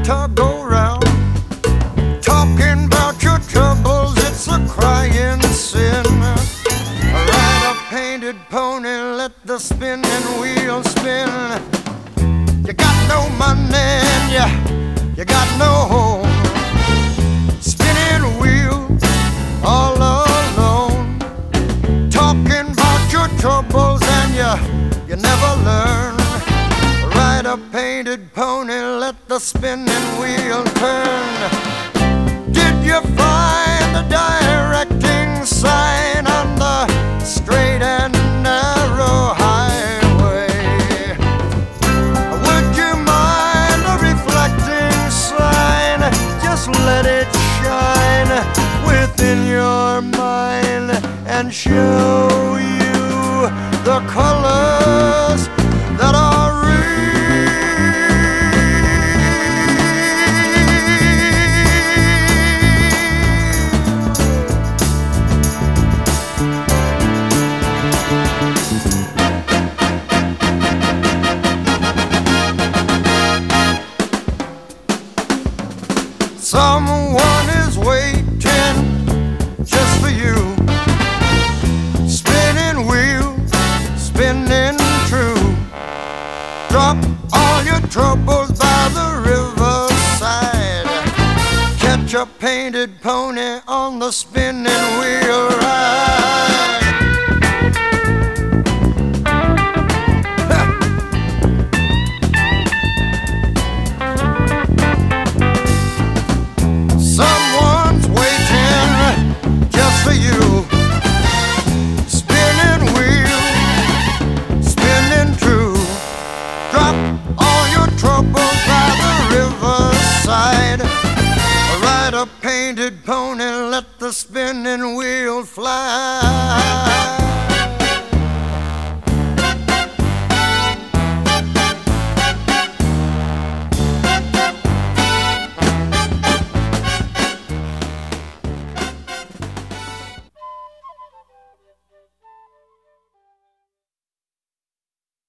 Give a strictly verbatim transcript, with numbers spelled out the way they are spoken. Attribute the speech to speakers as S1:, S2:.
S1: to go round. Talking about your troubles, it's a crying sin. Ride a painted pony, let the spinning wheel spin. You got no money and you, you got no home. Spinning wheel all alone. Talking about your troubles and you, you never learn. Ride a painted pony, let the spinning wheel turn. Did you find the directing sign on the straight and narrow highway? Would you mind a reflecting sign? Just let it shine within your mind and show you the colors that are real. Someone is waiting just for you. Spinning wheel, spinning true. Drop all your troubles by the riverside. Catch a painted pony on the spinning wheel ride. Someone's waiting just for you. Spinning wheel, spinning true. Drop all your troubles by the riverside. Ride a painted pony, let the spinning wheel fly.